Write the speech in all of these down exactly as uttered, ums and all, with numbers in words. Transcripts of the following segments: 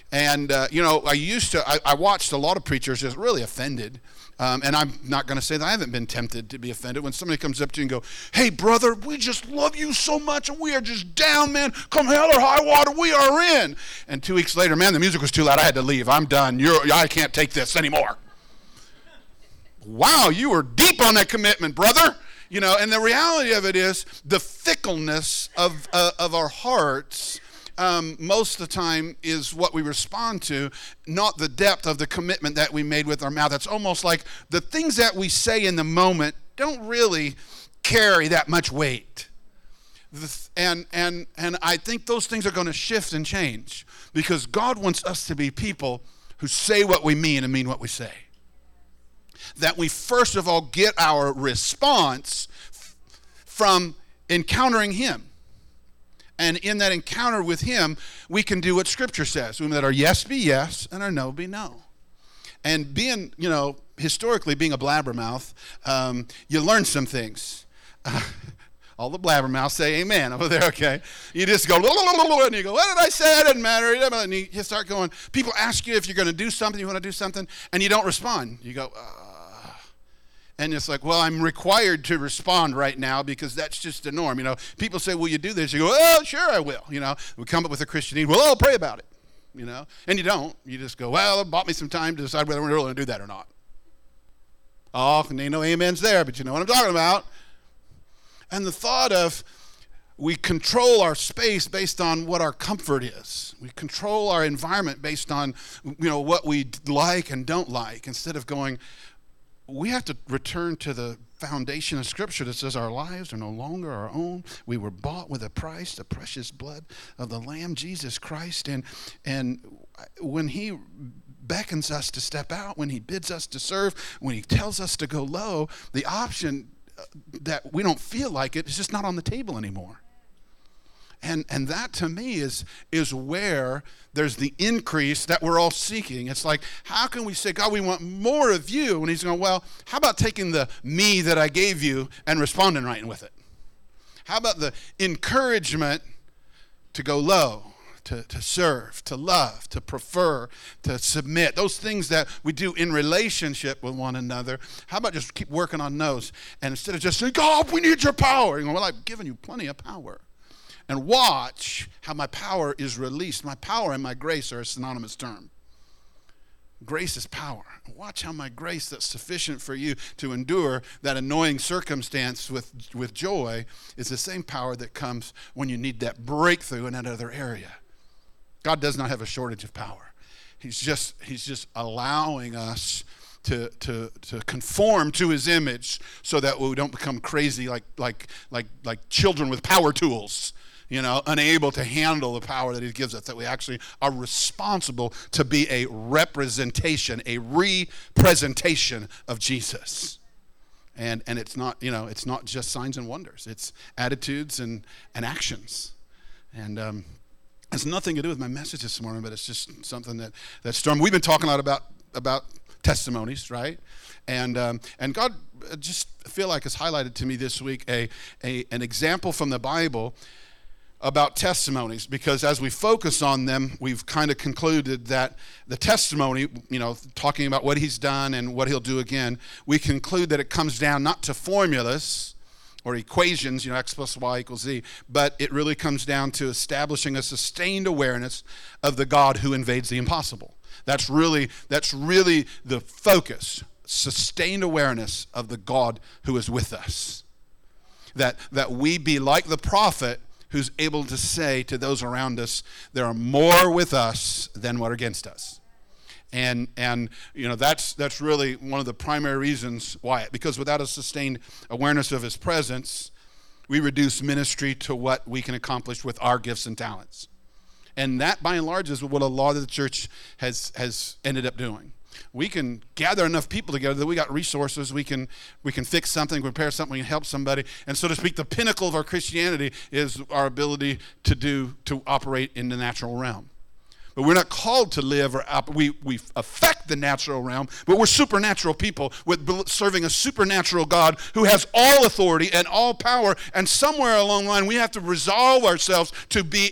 And, uh, you know, I used to, I, I watched a lot of preachers just really offended. Um, and I'm not going to say that I haven't been tempted to be offended when somebody comes up to you and go, hey, brother, we just love you so much and we are just down, man. Come hell or high water, we are in. And two weeks later, man, the music was too loud. I had to leave. I'm done. You're, I can't take this anymore. Wow, you were deep on that commitment, brother. You know, and the reality of it is the fickleness of uh, of our hearts Um, most of the time is what we respond to, not the depth of the commitment that we made with our mouth. It's almost like the things that we say in the moment don't really carry that much weight. And and and I think those things are going to shift and change because God wants us to be people who say what we mean and mean what we say. That we first of all get our response from encountering Him. And in that encounter with Him, we can do what Scripture says. That our yes be yes and our no be no. And being, you know, historically being a blabbermouth, um, you learn some things. Uh, all the blabbermouths say amen over there, okay? You just go, and you go, what did I say? It doesn't matter. And you start going, people ask you if you're going to do something, you want to do something, and you don't respond. You go, uh, and it's like, well, I'm required to respond right now because that's just the norm. You know, people say, will you do this? You go, oh, sure I will. You know, we come up with a Christian need. Well, I'll pray about it. You know, and you don't. You just go, well, it bought me some time to decide whether we're really going to do that or not. Oh, and ain't no amens there, but you know what I'm talking about. And the thought of we control our space based on what our comfort is. We control our environment based on, you know, what we like and don't like, instead of going, we have to return to the foundation of Scripture that says our lives are no longer our own. We were bought with a price, the precious blood of the Lamb, Jesus Christ. And and when He beckons us to step out, when He bids us to serve, when He tells us to go low, the option that we don't feel like it is just not on the table anymore. And and that to me is is where there's the increase that we're all seeking. It's like, how can we say, God, we want more of you? And He's going, well, how about taking the me that I gave you and responding right with it? How about the encouragement to go low, to, to serve, to love, to prefer, to submit, those things that we do in relationship with one another? How about just keep working on those? And instead of just saying, God, we need your power. You know, well, I've given you plenty of power. And watch how my power is released. My power and my grace are a synonymous term. Grace is power. Watch how my grace that's sufficient for you to endure that annoying circumstance with, with joy is the same power that comes when you need that breakthrough in that other area. God does not have a shortage of power. He's just, he's just allowing us to to to conform to His image so that we don't become crazy like like like like children with power tools. You know, unable to handle the power that He gives us, that we actually are responsible to be a representation, a representation of Jesus. And and it's not, you know, it's not just signs and wonders. It's attitudes and, and actions. And um, it has nothing to do with my message this morning, but it's just something that, that storm. We've been talking a lot about, about testimonies, right? And um, and God just feel like has highlighted to me this week a, a an example from the Bible about testimonies, because as we focus on them, we've kind of concluded that the testimony, you know, talking about what He's done and what He'll do again, we conclude that it comes down not to formulas or equations, you know, X plus Y equals Z, but it really comes down to establishing a sustained awareness of the God who invades the impossible. That's really, that's really the focus, sustained awareness of the God who is with us. That, that we be like the prophet who's able to say to those around us, there are more with us than what are against us. And and you know that's that's really one of the primary reasons why. Because without a sustained awareness of His presence, we reduce ministry to what we can accomplish with our gifts and talents. And that, by and large, is what a lot of the church has has ended up doing. We can gather enough people together that we got resources. We can we can fix something, repair something, we can help somebody. And so to speak, the pinnacle of our Christianity is our ability to do to operate in the natural realm. But we're not called to live or op- we we affect the natural realm, but we're supernatural people with serving a supernatural God who has all authority and all power. And somewhere along the line, we have to resolve ourselves to be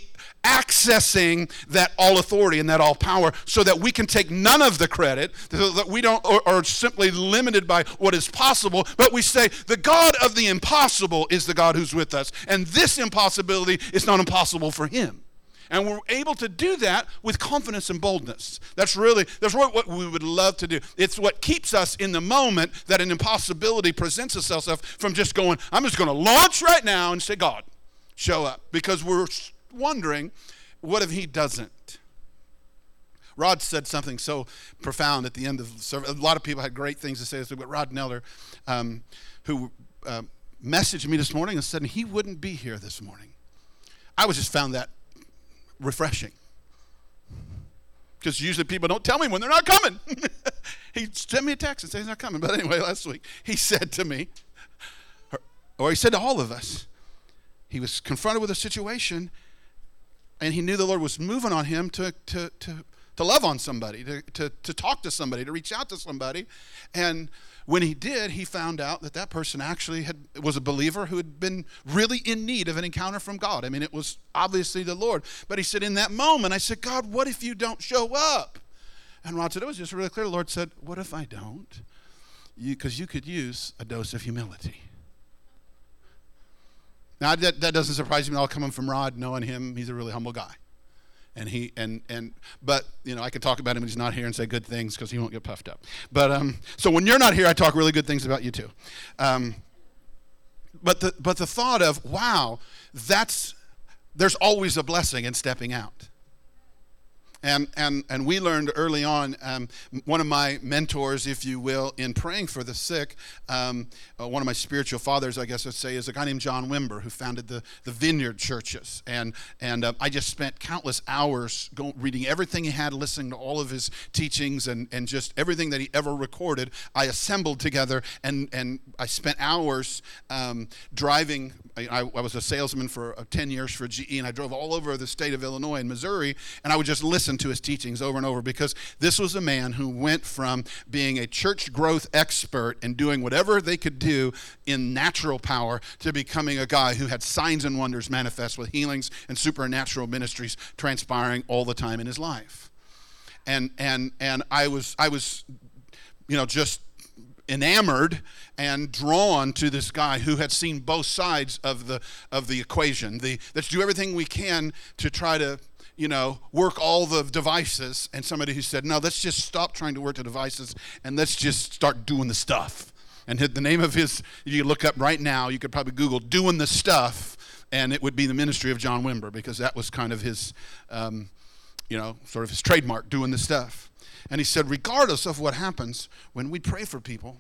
accessing that all authority and that all power so that we can take none of the credit, so that we don't or, or simply limited by what is possible, but we say the God of the impossible is the God who's with us, and this impossibility is not impossible for him. And we're able to do that with confidence and boldness. That's really, that's what, what we would love to do. It's what keeps us in the moment that an impossibility presents itself from just going, I'm just going to launch right now and say, God, show up. Because we're wondering, what if he doesn't? Rod said something so profound at the end of the service. A lot of people had great things to say, but Rod Neller, um, who uh, messaged me this morning and said he wouldn't be here this morning. I was just found that refreshing, because usually people don't tell me when they're not coming. He sent me a text and said he's not coming. But anyway, last week he said to me, or he said to all of us, he was confronted with a situation and he knew the Lord was moving on him to to to, to love on somebody, to, to to talk to somebody, to reach out to somebody. And when he did, he found out that that person actually had was a believer who had been really in need of an encounter from God. I mean, it was obviously the Lord. But he said, in that moment, I said, God, what if you don't show up? And Rod said, it was just really clear. The Lord said, what if I don't? Because you, you could use a dose of humility. Now, that, that doesn't surprise me at all, coming from Rod, knowing him. He's a really humble guy. And he and and but you know, I could talk about him when he's not here and say good things because he won't get puffed up. But um, so when you're not here, I talk really good things about you too. Um, but the but the thought of, wow, that's there's always a blessing in stepping out. And and and we learned early on, um, one of my mentors, if you will, in praying for the sick, um, uh, one of my spiritual fathers, I guess I'd say, is a guy named John Wimber, who founded the, the Vineyard Churches. And and uh, I just spent countless hours go, reading everything he had, listening to all of his teachings, and, and just everything that he ever recorded, I assembled together, and, and I spent hours um, driving. I, I was a salesman for uh, ten years for G E, and I drove all over the state of Illinois and Missouri, and I would just listen to his teachings over and over, because this was a man who went from being a church growth expert and doing whatever they could do in natural power to becoming a guy who had signs and wonders manifest with healings and supernatural ministries transpiring all the time in his life. And and and I was I was you know just enamored and drawn to this guy who had seen both sides of the of the equation. The let's do everything we can to try to, you know, work all the devices, and somebody who said, no, let's just stop trying to work the devices and let's just start doing the stuff. And the name of his, you could look up right now, you could probably Google doing the stuff, and it would be the ministry of John Wimber, because that was kind of his, um, you know, sort of his trademark, doing the stuff. And he said, regardless of what happens, when we pray for people,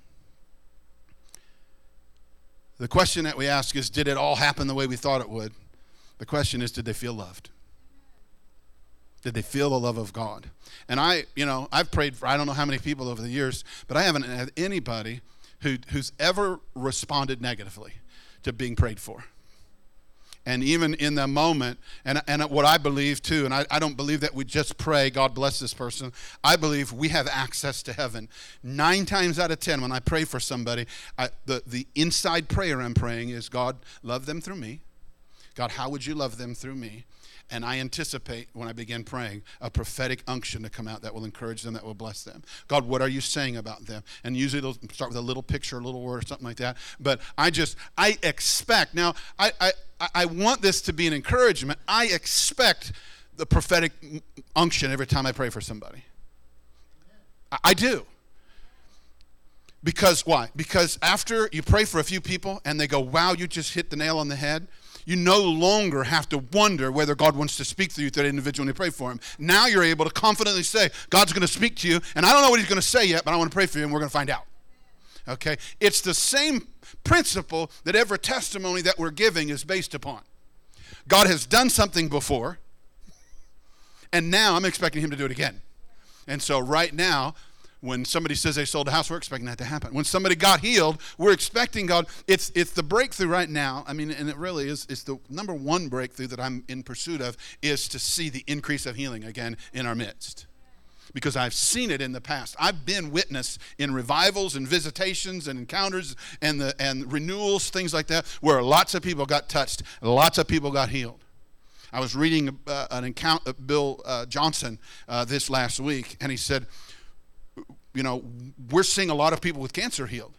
the question that we ask is, did it all happen the way we thought it would? The question is, did they feel loved? Did they feel the love of God? And I, you know, I've prayed for I don't know how many people over the years, but I haven't had anybody who who's ever responded negatively to being prayed for. And even in the moment, and and what I believe too, and I, I don't believe that we just pray, God bless this person. I believe we have access to heaven. Nine times out of ten, when I pray for somebody, I, the, the inside prayer I'm praying is, God, love them through me. God, how would you love them through me? And I anticipate, when I begin praying, a prophetic unction to come out that will encourage them, that will bless them. God, what are you saying about them? And usually it'll start with a little picture, a little word, or something like that. But I just, I expect, now, I, I, I want this to be an encouragement. I expect the prophetic unction every time I pray for somebody. I, I do. Because why? Because after you pray for a few people and they go, wow, you just hit the nail on the head, you no longer have to wonder whether God wants to speak through you to that individual when you pray for him. Now you're able to confidently say, God's going to speak to you, and I don't know what he's going to say yet, but I want to pray for you, and we're going to find out. Okay? It's the same principle that every testimony that we're giving is based upon. God has done something before, and now I'm expecting him to do it again. And so right now, when somebody says they sold a house, we're expecting that to happen. When somebody got healed, we're expecting God. It's it's the breakthrough right now. I mean, and it really is. It's the number one breakthrough that I'm in pursuit of, is to see the increase of healing again in our midst. Because I've seen it in the past. I've been witness in revivals and visitations and encounters and the and renewals, things like that, where lots of people got touched, lots of people got healed. I was reading uh, an account of Bill uh, Johnson uh, this last week, and he said, you know, we're seeing a lot of people with cancer healed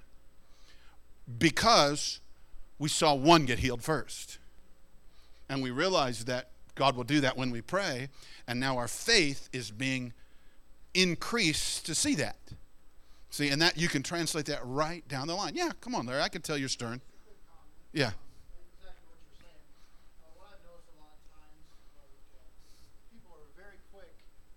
because we saw one get healed first. And we realized that God will do that when we pray, and now our faith is being increased to see that. See, and that you can translate that right down the line. Yeah, come on, Larry, I can tell you're stern. Yeah. Exactly what you're saying. Uh, what I've noticed a lot of times, like, uh, people are very quick,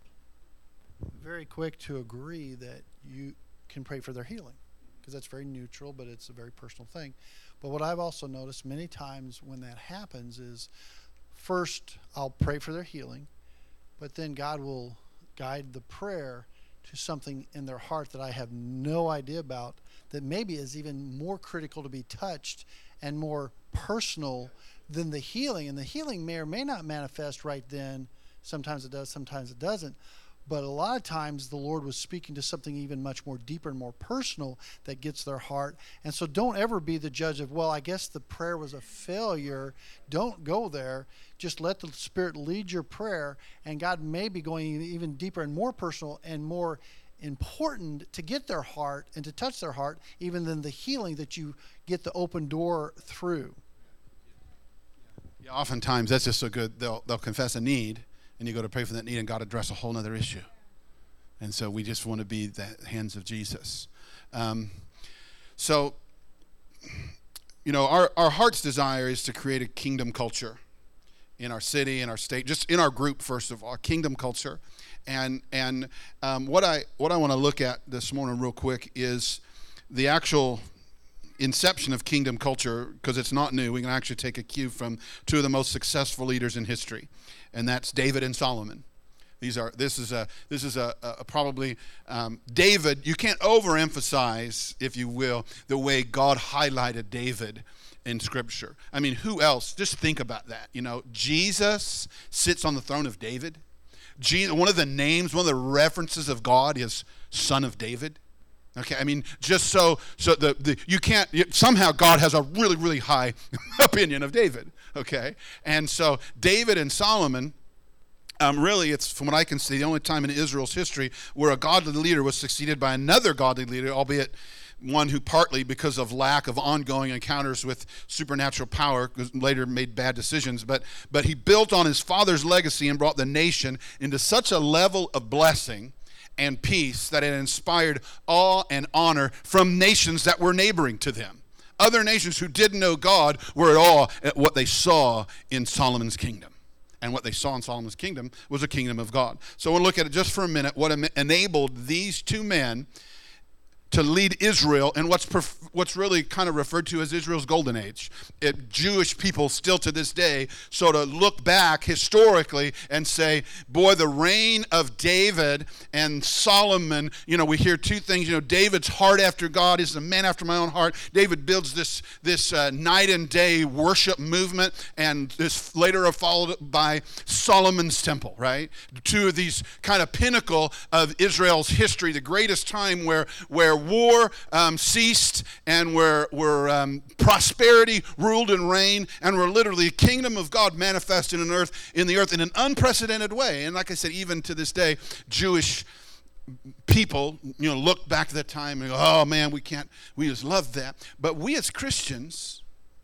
very quick to agree that you can pray for their healing, because that's very neutral, but it's a very personal thing. But what I've also noticed many times when that happens is, first I'll pray for their healing, but then God will guide the prayer to something in their heart that I have no idea about, that maybe is even more critical to be touched and more personal than the healing. And the healing may or may not manifest right then. Sometimes it does, sometimes it doesn't. But a lot of times the Lord was speaking to something even much more deeper and more personal that gets their heart. And so don't ever be the judge of, well, I guess the prayer was a failure. Don't go there. Just let the Spirit lead your prayer. And God may be going even deeper and more personal and more important to get their heart and to touch their heart, even than the healing that you get the open door through. Yeah, oftentimes that's just so good. They'll, they'll confess a need, and you go to pray for that need, and God address a whole other issue. And so we just want to be the hands of Jesus. Um, so, you know, our, our heart's desire is to create a kingdom culture in our city, in our state, just in our group, first of all, kingdom culture. And and um, what I what I want to look at this morning real quick is the actual inception of kingdom culture, because it's not new. We can actually take a cue from two of the most successful leaders in history, and that's David and Solomon. These are this is a this is a, a probably um, David. You can't overemphasize, if you will, the way God highlighted David in Scripture. I mean, who else? Just think about that. You know, Jesus sits on the throne of David. Jesus, one of the names, one of the references of God is Son of David. Okay, I mean, just so so the, the you can't somehow God has a really really high opinion of David. Okay, and so David and Solomon, um, really, it's from what I can see, the only time in Israel's history where a godly leader was succeeded by another godly leader, albeit one who partly because of lack of ongoing encounters with supernatural power later made bad decisions, but but he built on his father's legacy and brought the nation into such a level of blessing and peace that it inspired awe and honor from nations that were neighboring to them. Other nations who didn't know God were at awe at what they saw in Solomon's kingdom. And what they saw in Solomon's kingdom was a kingdom of God. So we'll look at it just for a minute, what enabled these two men to lead Israel in what's perf- what's really kind of referred to as Israel's golden age. It, Jewish people still to this day sort of look back historically and say, boy, the reign of David and Solomon, you know, we hear two things. You know, David's heart after God is a man after my own heart. David builds this, this uh, night and day worship movement, and this later are followed by Solomon's temple, right? Two of these kind of pinnacle of Israel's history, the greatest time where, where war um, ceased and where, where um, prosperity ruled and reigned, and where literally the kingdom of God manifested in earth in the earth in an unprecedented way. And like I said, even to this day, Jewish people, you know, look back at that time and go, oh man, we can't, we just love that. But we as Christians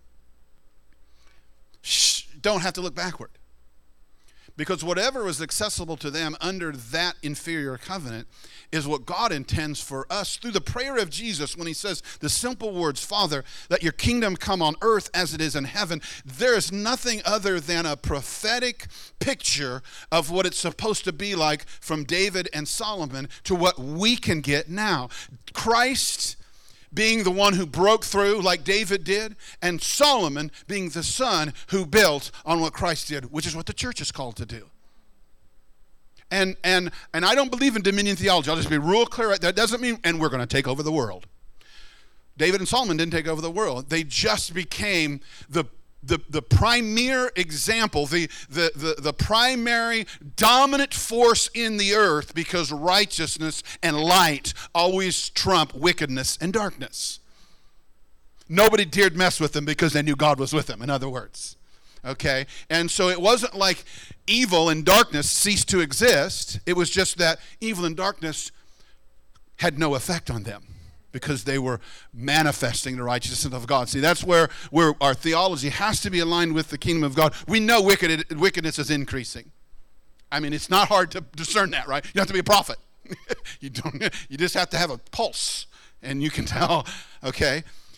shh, don't have to look backward. Because whatever was accessible to them under that inferior covenant is what God intends for us through the prayer of Jesus when he says the simple words, Father, let your kingdom come on earth as it is in heaven. There is nothing other than a prophetic picture of what it's supposed to be like from David and Solomon to what we can get now. Christ being the one who broke through like David did, and Solomon being the son who built on what Christ did, which is what the church is called to do. And and and I don't believe in dominion theology. I'll just be real clear. That doesn't mean, and we're going to take over the world. David and Solomon didn't take over the world. They just became the The, the premier example, the, the, the, the primary dominant force in the earth, because righteousness and light always trump wickedness and darkness. Nobody dared mess with them because they knew God was with them, in other words. Okay? And so it wasn't like evil and darkness ceased to exist. It was just that evil and darkness had no effect on them because they were manifesting the righteousness of God. See, that's where, where our theology has to be aligned with the kingdom of God. We know wicked, wickedness is increasing. I mean, it's not hard to discern that, right? You don't have to be a prophet. you don't. You just have to have a pulse, and you can tell, okay?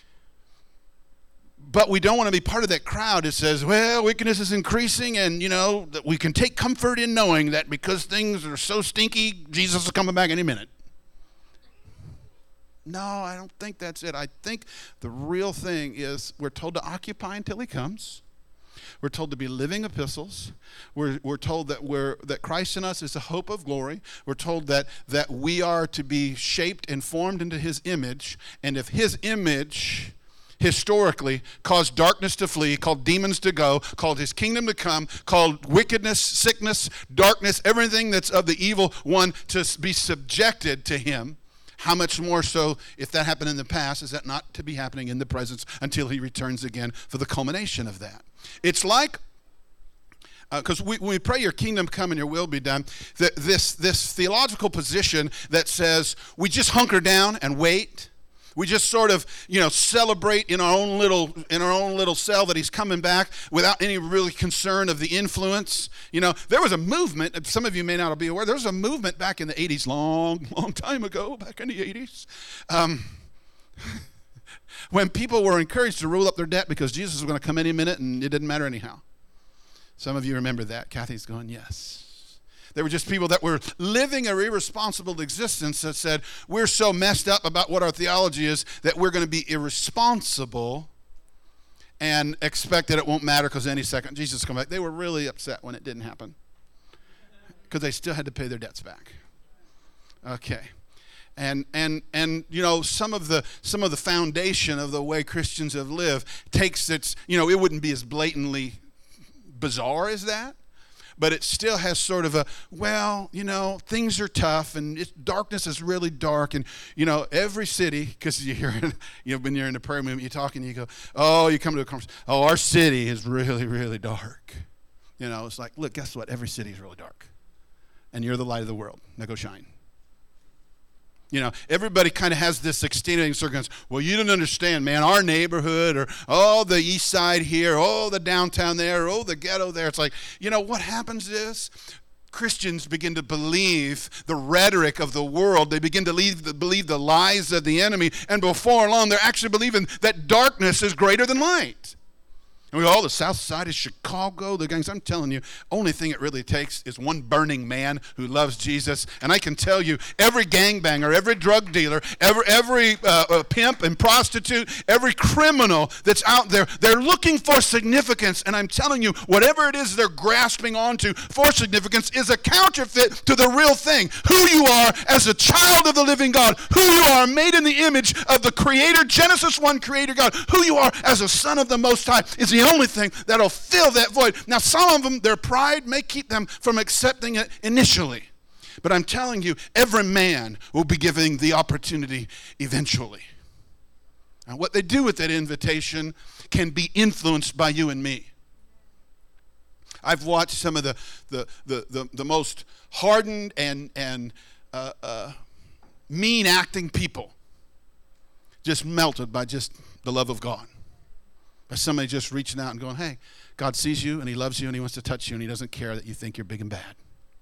But we don't want to be part of that crowd that says, well, wickedness is increasing, and, you know, that we can take comfort in knowing that because things are so stinky, Jesus is coming back any minute. No, I don't think that's it. I think the real thing is we're told to occupy until he comes. We're told to be living epistles. We're, we're told that we're that Christ in us is the hope of glory. We're told that, that we are to be shaped and formed into his image. And if his image historically caused darkness to flee, called demons to go, called his kingdom to come, called wickedness, sickness, darkness, everything that's of the evil one to be subjected to him, how much more so, if that happened in the past, is that not to be happening in the presence until he returns again for the culmination of that? It's like, because uh, we, when we pray your kingdom come and your will be done, the, this, this theological position that says we just hunker down and wait. We just sort of, you know, celebrate in our own little in our own little cell that he's coming back without any really concern of the influence. You know, there was a movement, some of you may not be aware, there was a movement back in the eighties, long, long time ago, back in the eighties, um, when people were encouraged to roll up their debt because Jesus was going to come any minute and it didn't matter anyhow. Some of you remember that. Kathy's going, yes. There were just people that were living a irresponsible existence that said, we're so messed up about what our theology is that we're going to be irresponsible and expect that it won't matter because any second Jesus will come back. They were really upset when it didn't happen because they still had to pay their debts back. Okay. And and and you know, some of the some of the foundation of the way Christians have lived takes its, you know, it wouldn't be as blatantly bizarre as that. But it still has sort of a, well, you know, things are tough and it's, darkness is really dark. And, you know, every city, because you hear, you know, when you're in the prayer movement, you're talking, you go, oh, you come to a conference, oh, our city is really, really dark. You know, it's like, look, guess what? Every city is really dark. And you're the light of the world. Now go shine. You know, everybody kind of has this extenuating circumstance. Well, you don't understand, man. Our neighborhood, or oh, the east side here, oh, the downtown there, oh, the ghetto there. It's like, you know, what happens is Christians begin to believe the rhetoric of the world. They begin to leave the, believe the lies of the enemy. And before long, they're actually believing that darkness is greater than light. And we all, the south side is Chicago, the gangs. I'm telling you, only thing it really takes is one burning man who loves Jesus. And I can tell you, every gangbanger, every drug dealer, every, every uh, uh, pimp and prostitute, every criminal that's out there, they're looking for significance. And I'm telling you, whatever it is they're grasping onto for significance is a counterfeit to the real thing. Who you are as a child of the living God, who you are made in the image of the Creator, Genesis one Creator God, who you are as a son of the Most High is the only thing that'll fill that void. Now, some of them, their pride may keep them from accepting it initially. But I'm telling you, every man will be given the opportunity eventually. And what they do with that invitation can be influenced by you and me. I've watched some of the the the, the, the most hardened and, and uh, uh, mean-acting people just melted by just the love of God. By somebody just reaching out and going, hey, God sees you and he loves you and he wants to touch you and he doesn't care that you think you're big and bad.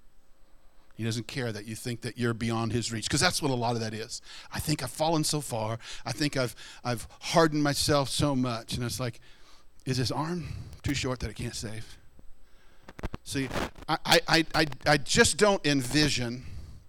He doesn't care that you think that you're beyond his reach, because that's what a lot of that is. I think I've fallen so far. I think I've I've hardened myself so much. And it's like, is his arm too short that it can't save? See, I I I, I just don't envision,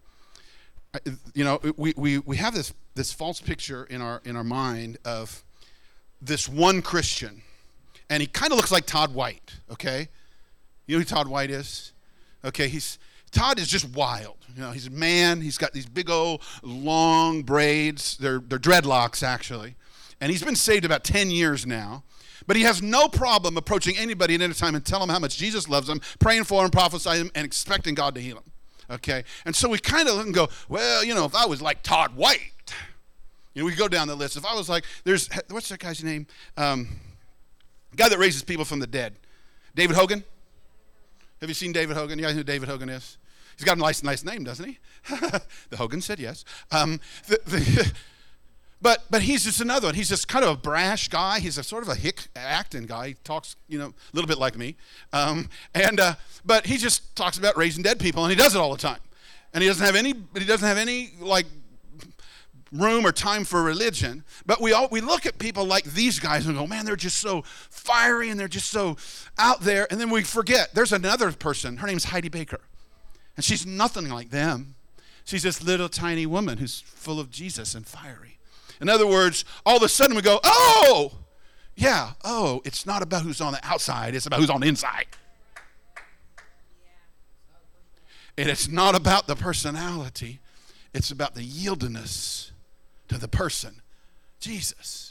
you know, we, we, we have this, this false picture in our in our mind of this one Christian, and he kind of looks like Todd White, okay? You know who Todd White is? Okay, he's Todd is just wild. You know, he's a man. He's got these big old long braids. They're they're dreadlocks actually, and he's been saved about ten years now. But he has no problem approaching anybody at any time and telling them how much Jesus loves them, praying for them, prophesying them, and expecting God to heal them. Okay, and so we kind of look and go, well, you know, if I was like Todd White. You know, we go down the list. If I was like, there's, what's that guy's name? Um, guy that raises people from the dead. David Hogan? Have you seen David Hogan? You guys know who David Hogan is? He's got a nice, nice name, doesn't he? The Hogan said yes. Um, the, the, but but he's just another one. He's just kind of a brash guy. He's a sort of a hick acting guy. He talks, you know, a little bit like me. Um, and uh, but he just talks about raising dead people, and he does it all the time. And he doesn't have any. He doesn't have any like room or time for religion. But we all we look at people like these guys and go, man, they're just so fiery and they're just so out there. And then we forget there's another person. Her name's Heidi Baker. And she's nothing like them. She's this little tiny woman who's full of Jesus and fiery. In other words, all of a sudden we go, oh, yeah, oh, it's not about who's on the outside. It's about who's on the inside. And it's not about the personality. It's about the yieldedness to the person, Jesus.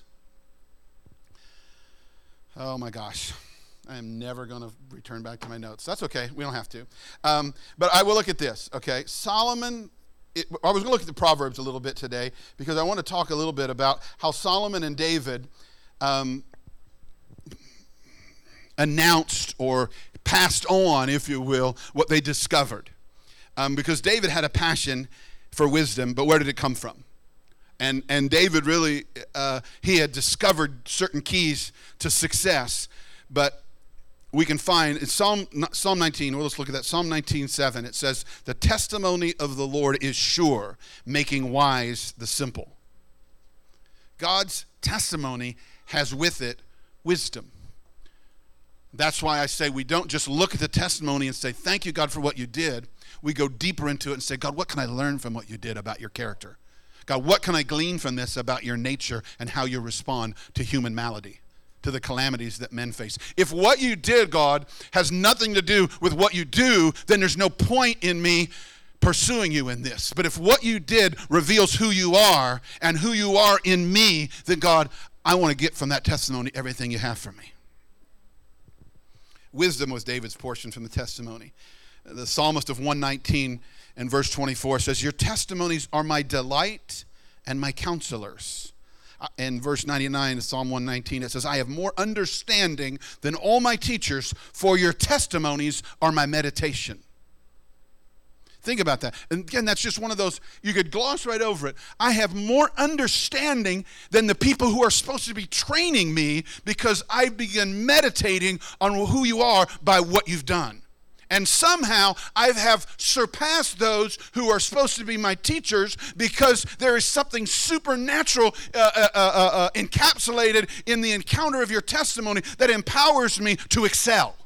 Oh, my gosh. I am never going to return back to my notes. That's okay. We don't have to. Um, but I will look at this, okay? Solomon, it, I was going to look at the Proverbs a little bit today because I want to talk a little bit about how Solomon and David um, announced or passed on, if you will, what they discovered. Um, because David had a passion for wisdom, but where did it come from? And, and David really, uh, he had discovered certain keys to success, but we can find in Psalm Psalm nineteen, well, let's look at that. Psalm nineteen seven, it says, the testimony of the Lord is sure, making wise the simple. God's testimony has with it wisdom. That's why I say we don't just look at the testimony and say, thank you, God, for what you did. We go deeper into it and say, God, what can I learn from what you did about your character? God, what can I glean from this about your nature and how you respond to human malady, to the calamities that men face? If what you did, God, has nothing to do with what you do, then there's no point in me pursuing you in this. But if what you did reveals who you are and who you are in me, then God, I want to get from that testimony everything you have for me. Wisdom was David's portion from the testimony. The psalmist of one nineteen and verse twenty-four says, your testimonies are my delight and my counselors. In verse ninety-nine of Psalm one nineteen, it says, I have more understanding than all my teachers, for your testimonies are my meditation. Think about that. And again, that's just one of those, you could gloss right over it. I have more understanding than the people who are supposed to be training me because I begin meditating on who you are by what you've done. And somehow I have surpassed those who are supposed to be my teachers because there is something supernatural uh, uh, uh, uh, encapsulated in the encounter of your testimony that empowers me to excel.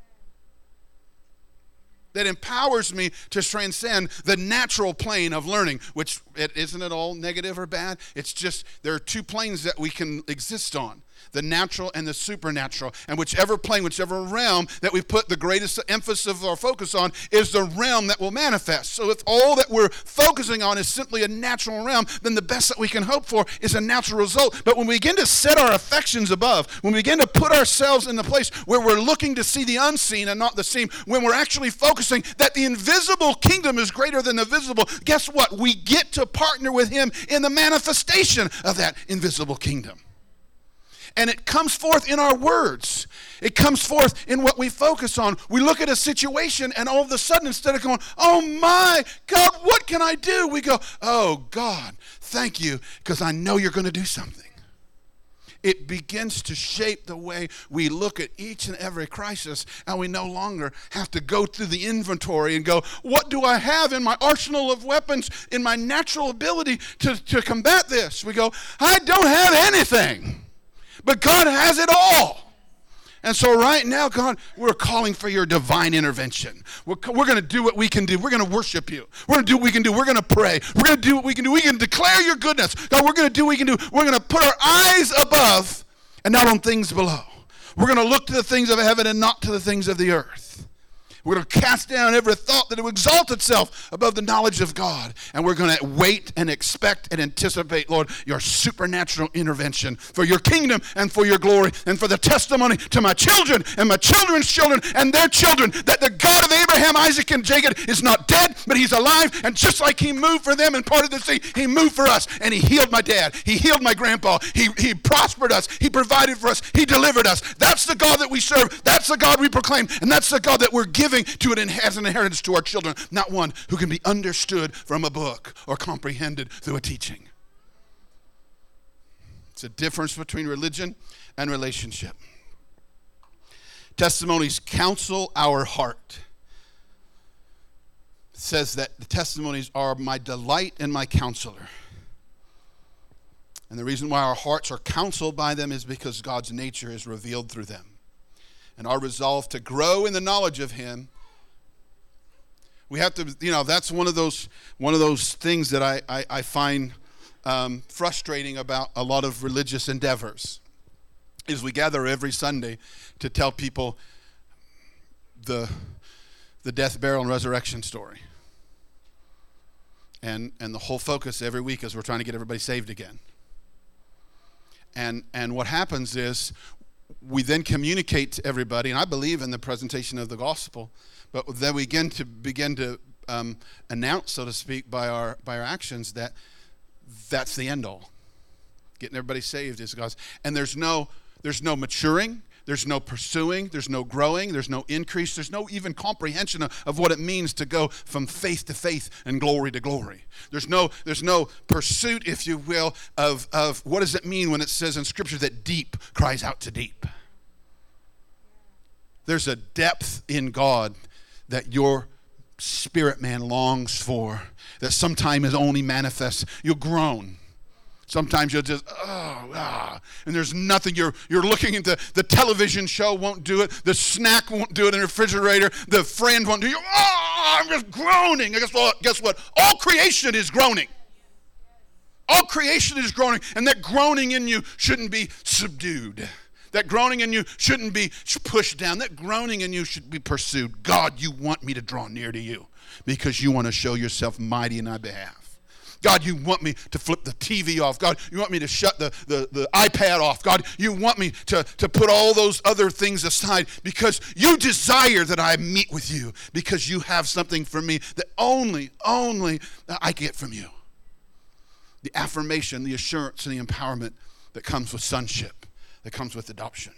That empowers me to transcend the natural plane of learning, which it, isn't it all negative or bad? It's just there are two planes that we can exist on. The natural and the supernatural. And whichever plane, whichever realm that we put the greatest emphasis of our focus on is the realm that will manifest. So if all that we're focusing on is simply a natural realm, then the best that we can hope for is a natural result. But when we begin to set our affections above, when we begin to put ourselves in the place where we're looking to see the unseen and not the seen, when we're actually focusing that the invisible kingdom is greater than the visible, guess what? We get to partner with him in the manifestation of that invisible kingdom. And it comes forth in our words. It comes forth in what we focus on. We look at a situation and all of a sudden, instead of going, oh my God, what can I do? We go, oh God, thank you, because I know you're going to do something. It begins to shape the way we look at each and every crisis, and we no longer have to go through the inventory and go, what do I have in my arsenal of weapons, in my natural ability to, to combat this? We go, I don't have anything. But God has it all. And so right now, God, we're calling for your divine intervention. We're, we're going to do what we can do. We're going to worship you. We're going to do what we can do. We're going to pray. We're going to do what we can do. We can declare your goodness. God, we're going to do what we can do. We're going to put our eyes above and not on things below. We're going to look to the things of heaven and not to the things of the earth. We're going to cast down every thought that it would exalt itself above the knowledge of God. And we're going to wait and expect and anticipate, Lord, your supernatural intervention for your kingdom and for your glory and for the testimony to my children and my children's children and their children that the God of Abraham, Isaac, and Jacob is not dead, but he's alive. And just like he moved for them and parted the sea, he moved for us. And he healed my dad. He healed my grandpa. He, he prospered us. He provided for us. He delivered us. That's the God that we serve. That's the God we proclaim. And that's the God that we're giving to it as an inheritance to our children, not one who can be understood from a book or comprehended through a teaching. It's a difference between religion and relationship. Testimonies counsel our heart. It says that the testimonies are my delight and my counselor. And the reason why our hearts are counseled by them is because God's nature is revealed through them. And our resolve to grow in the knowledge of him, we have to, you know, that's one of those one of those things that I, I, I find um, frustrating about a lot of religious endeavors, is we gather every Sunday to tell people the the death, burial, and resurrection story. And and the whole focus every week is we're trying to get everybody saved again. And and what happens is we then communicate to everybody, and I believe in the presentation of the gospel, but then we begin to begin to um, announce, so to speak, by our by our actions that that's the end all. Getting everybody saved is God's, and there's no there's no maturing, there's no pursuing, there's no growing, there's no increase, there's no even comprehension of, of what it means to go from faith to faith and glory to glory. There's no there's no pursuit, if you will, of, of what does it mean when it says in Scripture that deep cries out to deep. There's a depth in God that your spirit man longs for, that sometimes is only manifest. You'll groan. Sometimes you'll just, oh, ah, and there's nothing. You're you're looking into the television show won't do it. The snack won't do it in the refrigerator. The friend won't do it. Oh, I'm just groaning. And guess what? Guess what? All creation is groaning. All creation is groaning, and that groaning in you shouldn't be subdued. That groaning in you shouldn't be pushed down. That groaning in you should be pursued. God, you want me to draw near to you because you want to show yourself mighty in my behalf. God, you want me to flip the T V off. God, you want me to shut the, the, the iPad off. God, you want me to, to put all those other things aside because you desire that I meet with you because you have something for me that only, only I get from you. The affirmation, the assurance, and the empowerment that comes with sonship, that comes with adoption.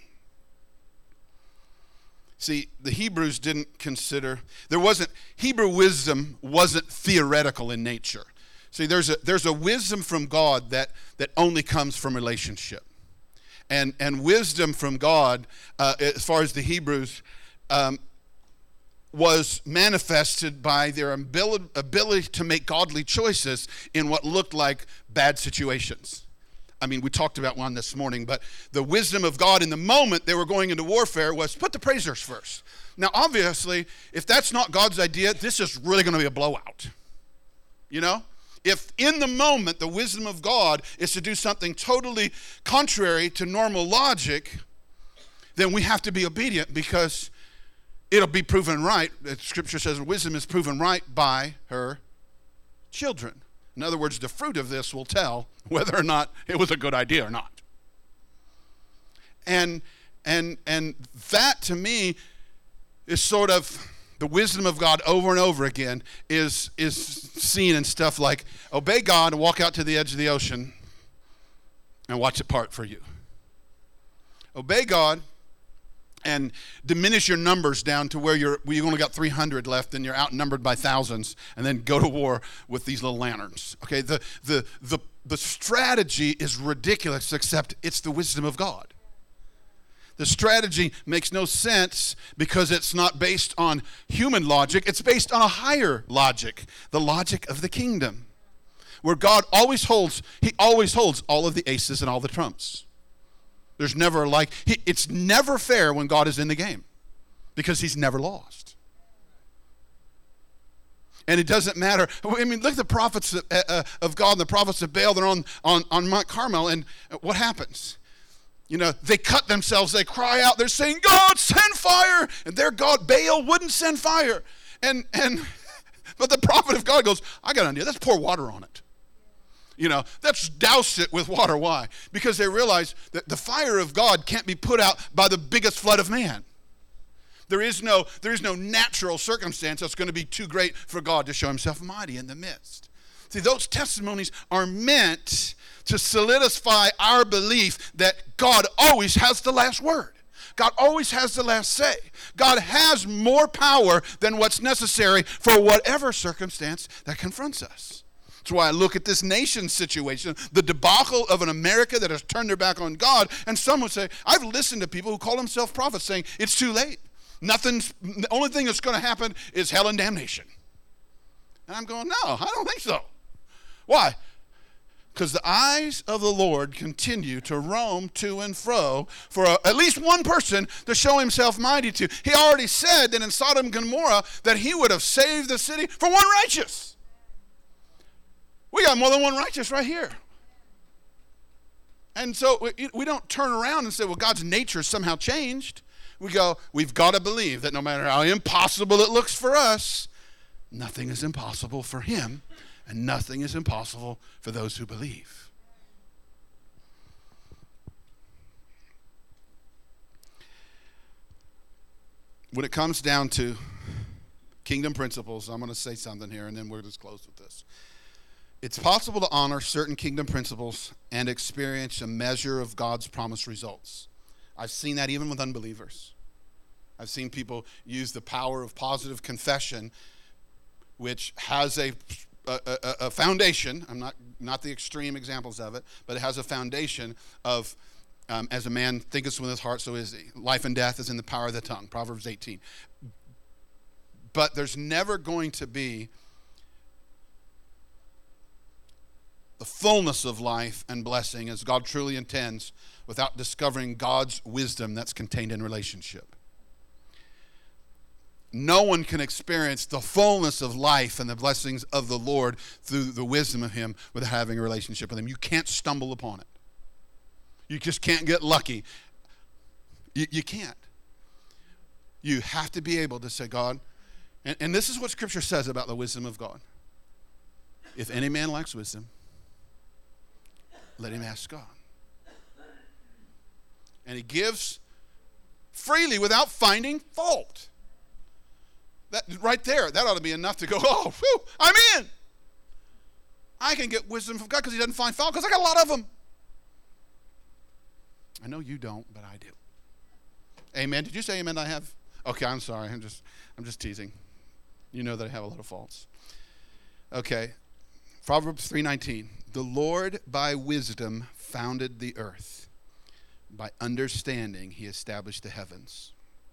See, the Hebrews didn't consider, there wasn't, Hebrew wisdom wasn't theoretical in nature. See, there's a there's a wisdom from God that, that only comes from relationship. And and wisdom from God, uh, as far as the Hebrews, um, was manifested by their ability, ability to make godly choices in what looked like bad situations. I mean, we talked about one this morning, but the wisdom of God in the moment they were going into warfare was put the praisers first. Now, obviously, if that's not God's idea, this is really going to be a blowout. You know? If in the moment the wisdom of God is to do something totally contrary to normal logic, then we have to be obedient because it'll be proven right. Scripture says wisdom is proven right by her children. In other words, the fruit of this will tell whether or not it was a good idea or not. And and and that to me is sort of the wisdom of God over and over again is, is seen in stuff like obey God and walk out to the edge of the ocean and watch it part for you. Obey God and diminish your numbers down to where you're where you only got three hundred left and you're outnumbered by thousands, and then go to war with these little lanterns. Okay, the the the the strategy is ridiculous, except it's the wisdom of God. The strategy makes no sense because it's not based on human logic. It's based on a higher logic, the logic of the kingdom, where God always holds, he always holds all of the aces and all the trumps. There's never like, he, it's never fair when God is in the game because he's never lost. And it doesn't matter. I mean, look at the prophets of, uh, of God and the prophets of Baal. They're on, on, on Mount Carmel, and what happens? You know, they cut themselves, they cry out, they're saying, God, send fire. And their God, Baal, wouldn't send fire. And, and but the prophet of God goes, I got an idea, let's pour water on it. You know, let's douse it with water. Why? Because they realize that the fire of God can't be put out by the biggest flood of man. There is no, there is no natural circumstance that's going to be too great for God to show himself mighty in the midst. See, those testimonies are meant to solidify our belief that God always has the last word. God always has the last say. God has more power than what's necessary for whatever circumstance that confronts us. That's why I look at this nation's situation, the debacle of an America that has turned their back on God, and some would say, I've listened to people who call themselves prophets saying, it's too late. Nothing's, the only thing that's going to happen is hell and damnation. And I'm going, no, I don't think so. Why? Because the eyes of the Lord continue to roam to and fro for a, at least one person to show himself mighty to. He already said that in Sodom and Gomorrah that he would have saved the city for one righteous. We got more than one righteous right here. And so we, we don't turn around and say, well, God's nature is somehow changed. We go, we've got to believe that no matter how impossible it looks for us, nothing is impossible for him, and nothing is impossible for those who believe. When it comes down to kingdom principles, I'm going to say something here, and then we'll just close with this. It's possible to honor certain kingdom principles and experience a measure of God's promised results. I've seen that even with unbelievers. I've seen people use the power of positive confession, which has a, a, a, a foundation. I'm not, not the extreme examples of it, but it has a foundation of, um, as a man thinketh with his heart, so is he. Life and death is in the power of the tongue, Proverbs eighteen. But there's never going to be the fullness of life and blessing as God truly intends without discovering God's wisdom that's contained in relationship. No one can experience the fullness of life and the blessings of the Lord through the wisdom of him without having a relationship with him. You can't stumble upon it. You just can't get lucky. You, you can't. You have to be able to say, God, and, and this is what Scripture says about the wisdom of God. If any man lacks wisdom, let him ask God. And he gives freely without finding fault. That right there, that ought to be enough to go, oh, whew, I'm in. I can get wisdom from God because he doesn't find fault, because I got a lot of them. I know you don't, but I do. Amen. Did you say amen? I have. Okay, I'm sorry. I'm just, I'm just teasing. You know that I have a lot of faults. Okay. Proverbs three nineteen. The Lord by wisdom founded the earth. By understanding he established the heavens.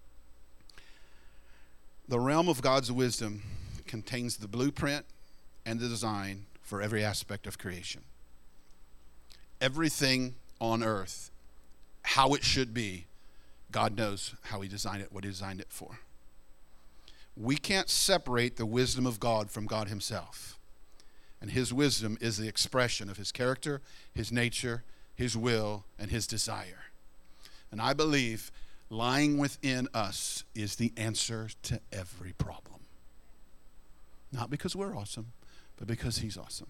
The realm of God's wisdom contains the blueprint and the design for every aspect of creation. Everything on earth, how it should be, God knows how he designed it, what he designed it for. We can't separate the wisdom of God from God himself. And his wisdom is the expression of his character, his nature, his will, and his desire. And I believe lying within us is the answer to every problem. Not because we're awesome, but because he's awesome.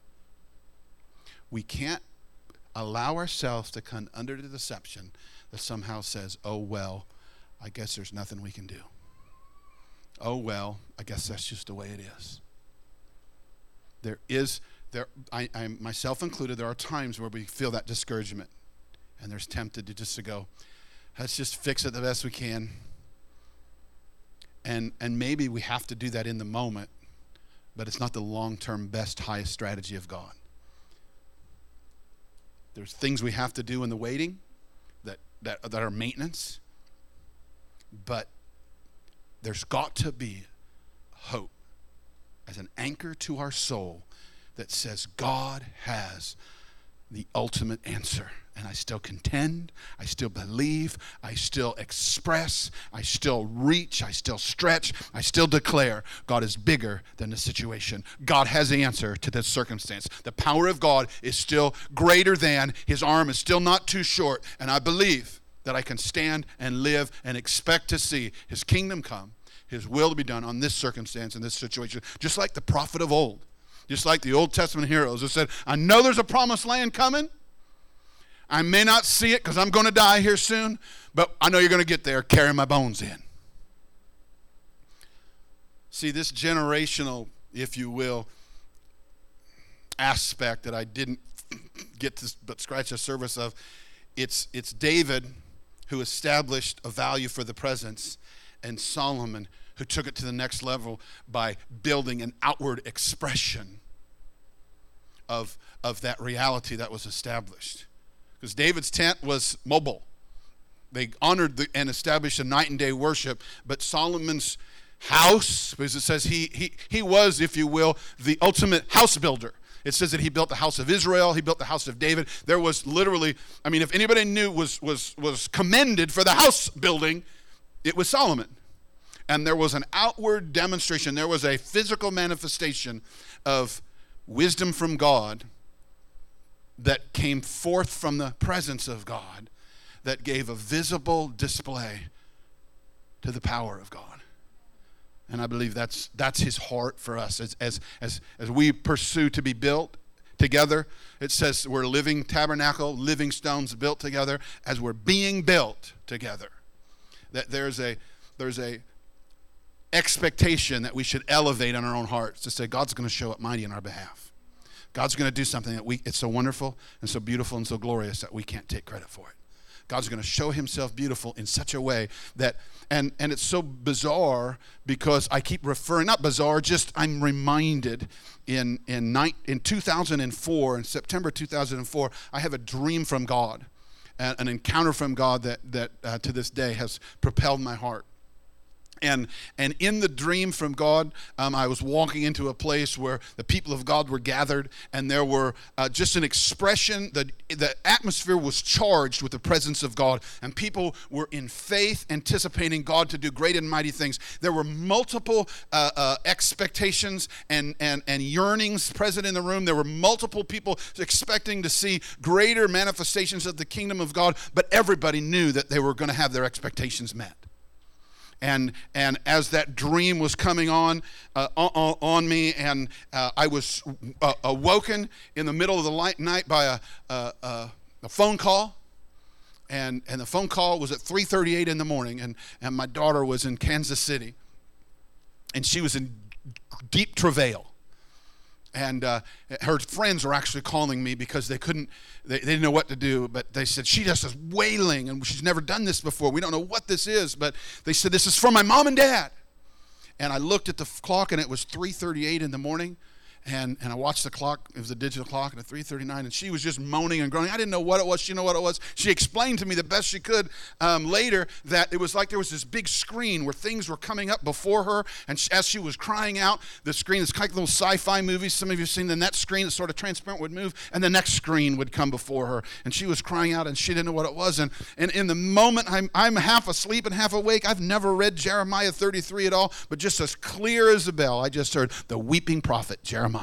We can't allow ourselves to come under the deception that somehow says, oh, well, I guess there's nothing we can do. Oh, well, I guess that's just the way it is. There is, there, I, I myself included, there are times where we feel that discouragement, and there's tempted to just to go, let's just fix it the best we can. And and maybe we have to do that in the moment, but it's not the long-term best, highest strategy of God. There's things we have to do in the waiting that, that, that are maintenance, but there's got to be hope as an anchor to our soul that says God has the ultimate answer. And I still contend, I still believe, I still express, I still reach, I still stretch, I still declare God is bigger than the situation. God has the answer to this circumstance. The power of God is still greater than, his arm is still not too short, and I believe that I can stand and live and expect to see his kingdom come, his will to be done on this circumstance, in this situation, just like the prophet of old, just like the Old Testament heroes who said, I know there's a promised land coming. I may not see it because I'm going to die here soon, but I know you're going to get there carrying my bones in. See, this generational, if you will, aspect that I didn't get to but scratch the surface of, it's, it's David who established a value for the presence, and Solomon who took it to the next level by building an outward expression of, of that reality that was established. Because David's tent was mobile. They honored the, and established a night and day worship. But Solomon's house, because it says he, he, he was, if you will, the ultimate house builder. It says that he built the house of Israel. He built the house of David. There was literally, I mean, if anybody knew was, was, was commended for the house building, it was Solomon. And there was an outward demonstration. There was a physical manifestation of wisdom from God that came forth from the presence of God, that gave a visible display to the power of God. And I believe that's that's his heart for us as as as, as we pursue to be built together. It says we're a living tabernacle, living stones built together, as we're being built together. That there's a there's a expectation that we should elevate on our own hearts to say God's going to show up mighty on our behalf. God's going to do something that we, it's so wonderful and so beautiful and so glorious that we can't take credit for it. God's going to show himself beautiful in such a way that, and, and it's so bizarre because I keep referring, not bizarre, just I'm reminded in, in, night, in two thousand four, in September two thousand four, I have a dream from God, an, an encounter from God that, that uh, to this day has propelled my heart. And and in the dream from God, um, I was walking into a place where the people of God were gathered, and there were uh, just an expression, that the atmosphere was charged with the presence of God, and people were in faith anticipating God to do great and mighty things. There were multiple uh, uh, expectations and, and, and yearnings present in the room. There were multiple people expecting to see greater manifestations of the kingdom of God, but everybody knew that they were going to have their expectations met. And and as that dream was coming on uh, on, on me, and uh, I was uh, awoken in the middle of the light night by a, a, a, a phone call, and and the phone call was at three thirty-eight in the morning, and, and my daughter was in Kansas City, and she was in deep travail. And uh, her friends were actually calling me because they couldn't, they, they didn't know what to do. But they said, she just is wailing, and she's never done this before. We don't know what this is. But they said, this is from my mom and dad. And I looked at the clock, and it was three thirty-eight in the morning. And, and I watched the clock. It was a digital clock at three thirty-nine, and she was just moaning and groaning. I didn't know what it was. She didn't know what it was. She explained to me the best she could um, later that it was like there was this big screen where things were coming up before her, and she, as she was crying out, the screen, it's like little sci-fi movies. Some of you have seen them. That screen, that's sort of transparent, would move, and the next screen would come before her, and she was crying out, and she didn't know what it was. And, and in the moment, I'm, I'm half asleep and half awake. I've never read Jeremiah thirty-three at all, but just as clear as a bell, I just heard the weeping prophet, Jeremiah.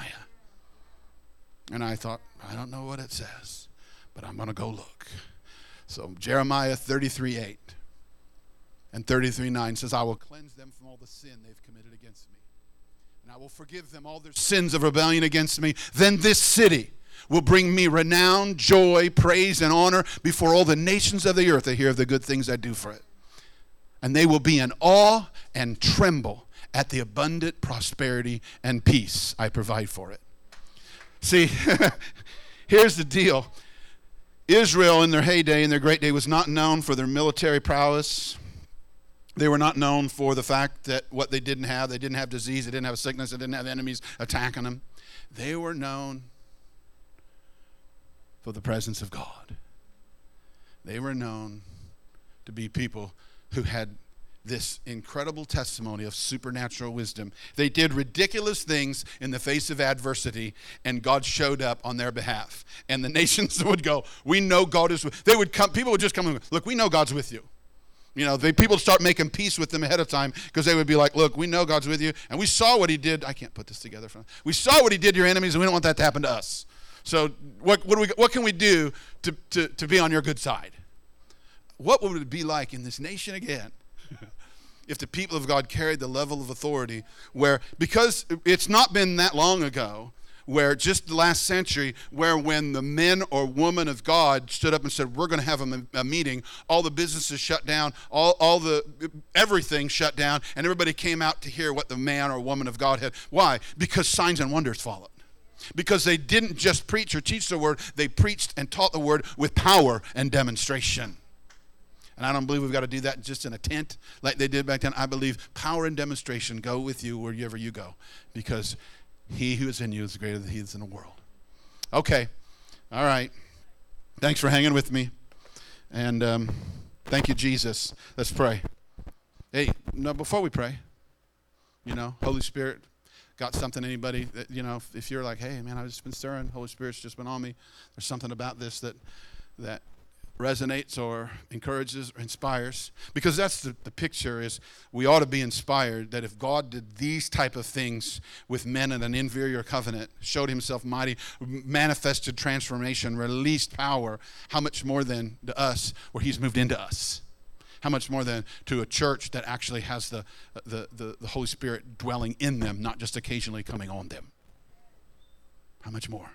And I thought, I don't know what it says, but I'm going to go look. So Jeremiah thirty-three eight and thirty-three nine says, I will cleanse them from all the sin they've committed against me, and I will forgive them all their sins of rebellion against me. Then this city will bring me renown, joy, praise, and honor before all the nations of the earth that hear of the good things I do for it. And they will be in awe and tremble at the abundant prosperity and peace I provide for it. See, here's the deal. Israel in their heyday, in their great day, was not known for their military prowess. They were not known for the fact that what they didn't have, they didn't have disease, they didn't have sickness, they didn't have enemies attacking them. They were known for the presence of God. They were known to be people who had this incredible testimony of supernatural wisdom. They did ridiculous things in the face of adversity, and God showed up on their behalf. And the nations would go, we know God is with, they would come, people would just come and go, look, we know God's with you. You know, they, people start making peace with them ahead of time because they would be like, look, we know God's with you, and we saw what he did. I can't put this together. For, we saw what he did to your enemies, and we don't want that to happen to us. So what, what, do we, what can we do to, to, to be on your good side? What would it be like in this nation again if the people of God carried the level of authority where, because it's not been that long ago, where just the last century, where when the men or woman of God stood up and said, we're going to have a, a meeting, all the businesses shut down, all, all the, everything shut down, and everybody came out to hear what the man or woman of God had. Why? Because signs and wonders followed. Because they didn't just preach or teach the word, they preached and taught the word with power and demonstration. And I don't believe we've got to do that just in a tent like they did back then. I believe power and demonstration go with you wherever you go, because he who is in you is greater than he is in the world. Okay. All right. Thanks for hanging with me. And um, thank you, Jesus. Let's pray. Hey, no, before we pray, you know, Holy Spirit, got something, anybody that, you know, if, if you're like, hey, man, I've just been stirring, Holy Spirit's just been on me. There's something about this that that resonates or encourages or inspires, because that's the, the picture is we ought to be inspired that if God did these type of things with men in an inferior covenant, showed himself mighty, manifested transformation, released power, how much more than to us where he's moved into us? How much more than to a church that actually has the, the, the, the Holy Spirit dwelling in them, not just occasionally coming on them? How much more?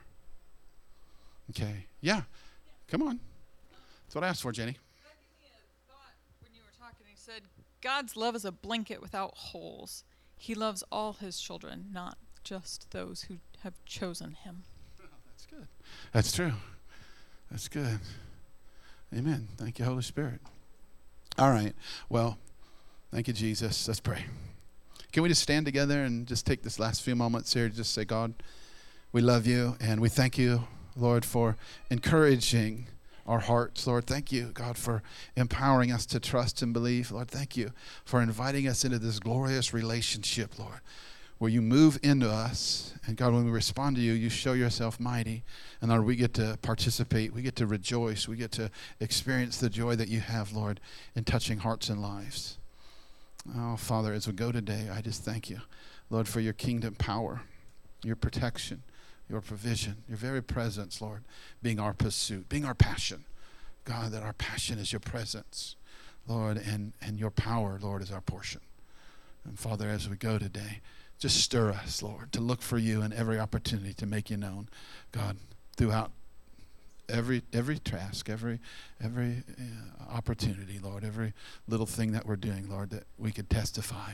Okay. Yeah. Come on. That's what I asked for, Jenny. That gave me a thought when you were talking. He said, God's love is a blanket without holes. He loves all his children, not just those who have chosen him. That's good. That's true. That's good. Amen. Thank you, Holy Spirit. All right. Well, thank you, Jesus. Let's pray. Can we just stand together and just take this last few moments here to just say, God, we love you, and we thank you, Lord, for encouraging our hearts. Lord, thank you, God, for empowering us to trust and believe. Lord, thank you for inviting us into this glorious relationship, Lord, where you move into us. And God, when we respond to you, you show yourself mighty. And Lord, we get to participate. We get to rejoice. We get to experience the joy that you have, Lord, in touching hearts and lives. Oh, Father, as we go today, I just thank you, Lord, for your kingdom power, your protection, your provision, your very presence, Lord, being our pursuit, being our passion. God, that our passion is your presence, Lord, and, and your power, Lord, is our portion. And Father, as we go today, just stir us, Lord, to look for you in every opportunity to make you known, God, throughout every every task, every every uh, opportunity, Lord, every little thing that we're doing, Lord, that we could testify.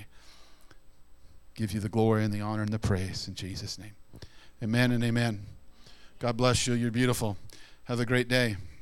Give you the glory and the honor and the praise in Jesus' name. Amen and amen. God bless you. You're beautiful. Have a great day.